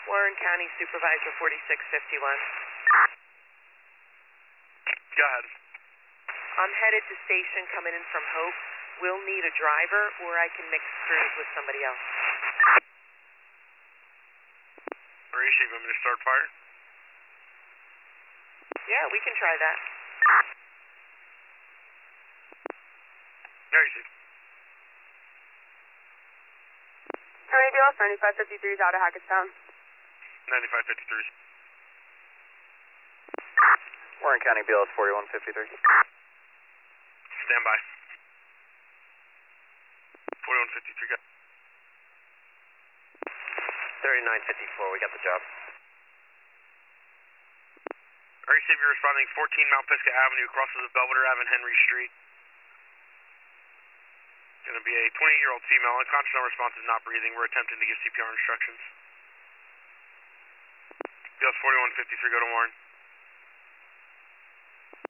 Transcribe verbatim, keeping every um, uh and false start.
Warren County Supervisor forty-six fifty-one. Go ahead. I'm headed to station coming in from Hope. We'll need a driver, or I can mix crews with somebody else. Maurice, you want me to start fire? Yeah, we can try that. There you see. How many B L S? ninety-five fifty-three is out of Hackettstown. ninety-five fifty-three. Warren County B L S forty-one fifty-three. Stand by. forty-one fifty-three, got thirty-nine fifty-four, we got the job. Alright, Steve, you're responding fourteen Mount Pisgah Avenue, crosses of Belvedere Ave and Henry Street. Going to be a twenty-eight-year-old female, unconscious, unresponsive, not breathing. We're attempting to give C P R instructions. B L S forty-one fifty-three, go to Warren.